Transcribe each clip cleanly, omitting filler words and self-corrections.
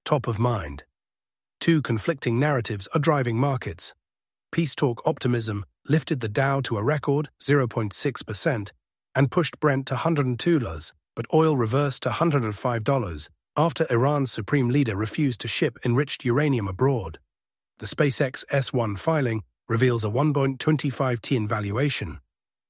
top of mind. Two conflicting narratives are driving markets. Peace talk optimism lifted the Dow to a record 0.6% and pushed Brent to $102, but oil reversed to $105 after Iran's supreme leader refused to ship enriched uranium abroad. The SpaceX S-1 filing reveals a 1.25 tn valuation,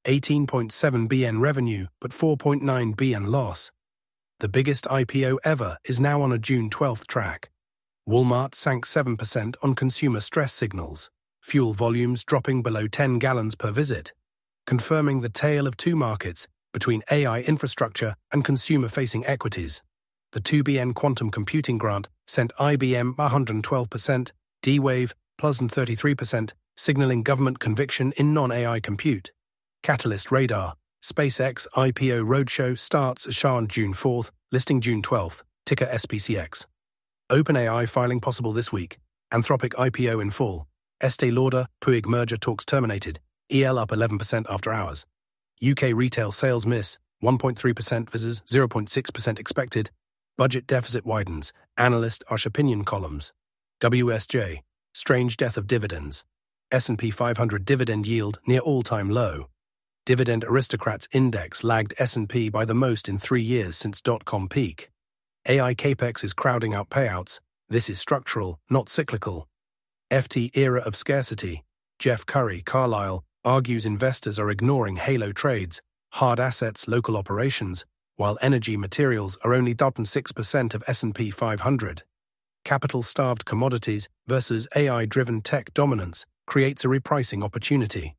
18.7 BN revenue but 4.9 BN loss. The biggest IPO ever is now on a June 12th track. Walmart sank 7% on consumer stress signals, fuel volumes dropping below 10 gallons per visit, confirming the tale of two markets between AI infrastructure and consumer-facing equities. The 2BN quantum computing grant sent IBM 112%, D-Wave plus 33%, signaling government conviction in non-AI compute. Catalyst Radar, SpaceX IPO roadshow starts on June 4th, listing June 12th, ticker SPCX. OpenAI filing possible this week. Anthropic IPO in full. Estée Lauder, Puig merger talks terminated. EL up 11% after hours. UK retail sales miss, 1.3% versus 0.6% expected. Budget deficit widens. Analyst harsh opinion columns. WSJ, strange death of dividends. S&P 500 dividend yield near all-time low. Dividend aristocrats index lagged S&P by the most in 3 years since dot-com peak. AI capex is crowding out payouts. This is structural, not cyclical. FT era of scarcity. Jeff Curry, Carlyle, argues investors are ignoring halo trades, hard assets, local operations, while energy materials are only 6% of S&P 500. Capital-starved commodities versus AI-driven tech dominance creates a repricing opportunity.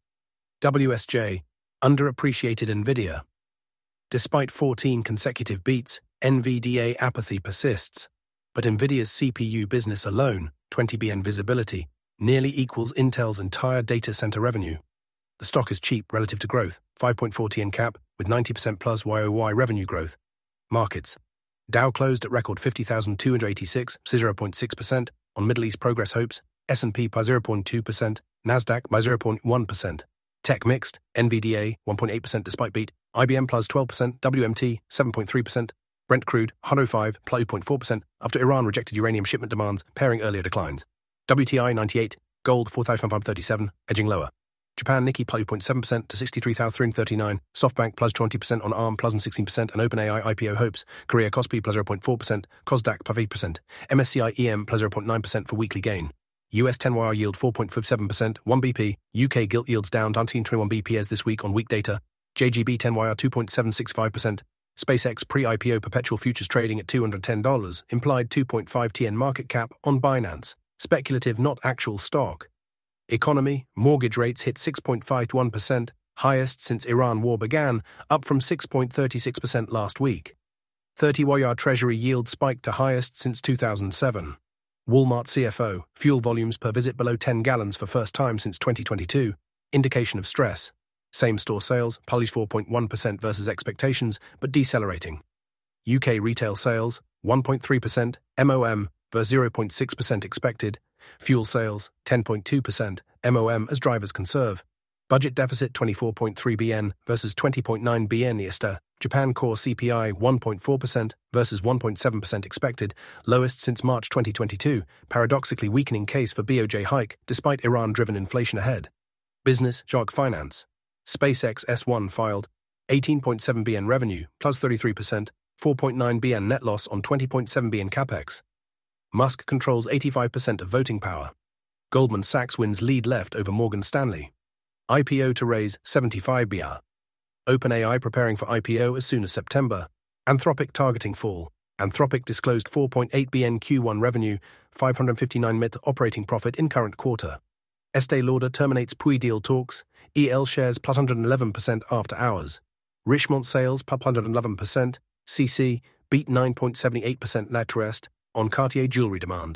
WSJ, underappreciated NVIDIA. Despite 14 consecutive beats, NVDA apathy persists, but NVIDIA's CPU business alone, 20 BN visibility, nearly equals Intel's entire data center revenue. The stock is cheap relative to growth, 5.4 TN cap, with 90% plus YOY revenue growth. Markets. Dow closed at record 50,286, 0.6%, on Middle East progress hopes, S&P by 0.2%, Nasdaq by 0.1%. Tech mixed, NVDA 1.8% despite beat, IBM plus 12%, WMT 7.3%, Brent crude 105 plus 2.4% after Iran rejected uranium shipment demands, pairing earlier declines. WTI 98, gold 4,537, edging lower. Japan Nikkei plus 2.7% to 63,339, SoftBank plus 20% on ARM plus 16% and OpenAI IPO hopes, Korea Kospi plus 0.4%, Kosdaq plus 8%, MSCI EM plus 0.9% for weekly gain. US 10YR yield 4.57%, 1 BP, UK gilt yields down 1921 BPS this week on weak data, JGB 10YR 2.765%, SpaceX pre-IPO perpetual futures trading at $210, implied 2.5 TN market cap on Binance, speculative not actual stock. Economy, mortgage rates hit 6.51%, highest since Iran war began, up from 6.36% last week. 30YR Treasury yield spiked to highest since 2007. Walmart CFO, fuel volumes per visit below 10 gallons for first time since 2022, indication of stress. Same-store sales, published 4.1% versus expectations, but decelerating. UK retail sales, 1.3%, MOM versus 0.6% expected. Fuel sales, 10.2%, MOM as drivers conserve. Budget deficit 24.3 BN versus 20.9 BN ESTA. Japan core CPI 1.4% versus 1.7% expected, lowest since March 2022, paradoxically weakening case for BOJ hike despite Iran-driven inflation ahead. Business, Jacques Finance. SpaceX S-1 filed, 18.7 BN revenue, plus 33%, 4.9 BN net loss on 20.7 BN capex. Musk controls 85% of voting power. Goldman Sachs wins lead left over Morgan Stanley. IPO to raise 75 BR. OpenAI preparing for IPO as soon as September. Anthropic targeting fall. Anthropic disclosed 4.8 BN Q1 revenue, 559 MIT operating profit in current quarter. Estée Lauder terminates Puig deal talks. EL shares plus 111% after hours. Richemont sales plus 111%. CC beat 9.78% laterest on Cartier jewelry demand.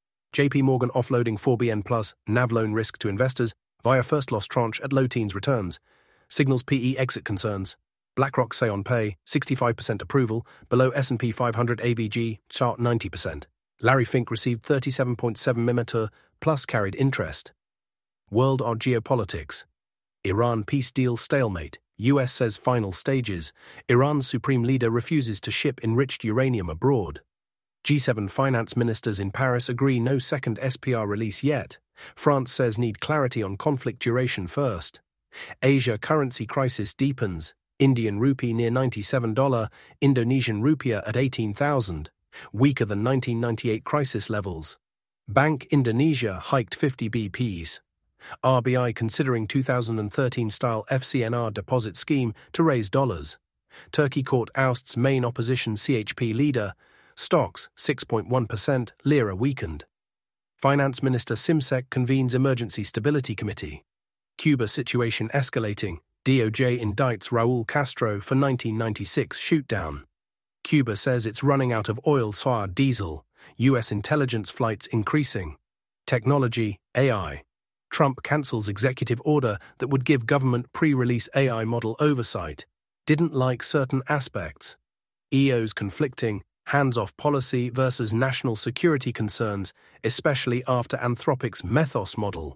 JP Morgan offloading 4BN plus NAV loan risk to investors via first loss tranche at low teens returns. Signals PE exit concerns. BlackRock say on pay 65% approval, below S&P 500 AVG chart 90%. Larry Fink received 37.7 mm plus carried interest. World on geopolitics. Iran peace deal stalemate. US says final stages. Iran's supreme leader refuses to ship enriched uranium abroad. G7 finance ministers in Paris agree no second SPR release yet. France says need clarity on conflict duration first. Asia currency crisis deepens. Indian rupee near $97, Indonesian rupiah at 18,000, weaker than 1998 crisis levels. Bank Indonesia hiked 50 bps. RBI considering 2013-style FCNR deposit scheme to raise dollars. Turkey court ousts main opposition CHP leader. Stocks 6.1%, lira weakened. Finance Minister Simsek convenes Emergency Stability Committee. Cuba situation escalating. DOJ indicts Raul Castro for 1996 shootdown. Cuba says it's running out of oil sour diesel. U.S. intelligence flights increasing. Technology, AI. Trump cancels executive order that would give government pre-release AI model oversight. Didn't like certain aspects. EO's conflicting, hands-off policy versus national security concerns, especially after Anthropic's Methos model.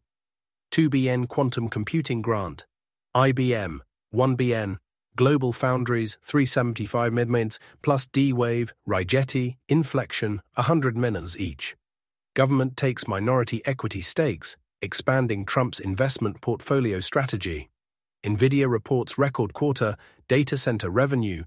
2BN quantum computing grant. IBM, 1BN, Global Foundries, 375 midmints, plus D-Wave, Rigetti, Inflection, 100 minutes each. Government takes minority equity stakes, expanding Trump's investment portfolio strategy. Nvidia reports record quarter, data center revenue,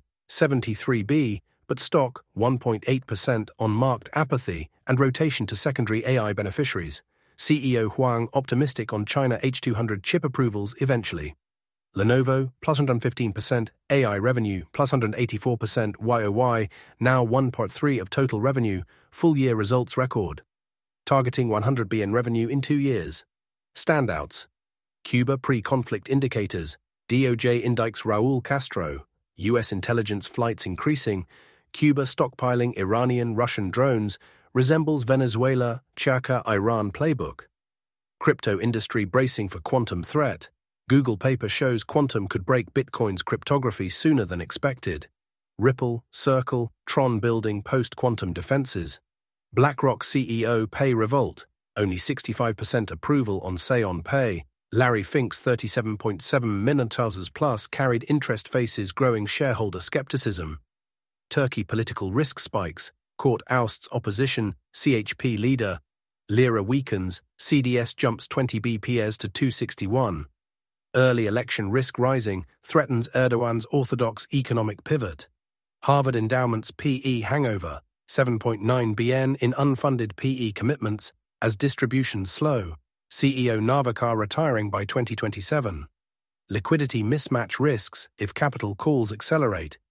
73B, but stock 1.8% on marked apathy and rotation to secondary AI beneficiaries. CEO Huang optimistic on China H200 chip approvals eventually. Lenovo, plus 115%, AI revenue, plus 184% YOY, now 1.3% of total revenue, full-year results record. Targeting 100 billion revenue in 2 years. Standouts. Cuba pre-conflict indicators. DOJ indicts Raul Castro. U.S. intelligence flights increasing. Cuba stockpiling Iranian-Russian drones resembles Venezuela, Chaka, Iran playbook. Crypto industry bracing for quantum threat. Google paper shows quantum could break Bitcoin's cryptography sooner than expected. Ripple, Circle, Tron building post-quantum defenses. BlackRock CEO pay revolt, only 65% approval on Say-on Pay. Larry Fink's 37.7 million plus carried interest faces growing shareholder skepticism. Turkey political risk spikes, court ousts opposition, CHP leader. Lira weakens, CDS jumps 20 bps to 261. Early election risk rising, threatens Erdogan's orthodox economic pivot. Harvard endowment's PE hangover, 7.9 BN in unfunded PE commitments as distributions slow. CEO Navakar retiring by 2027. Liquidity mismatch risks if capital calls accelerate.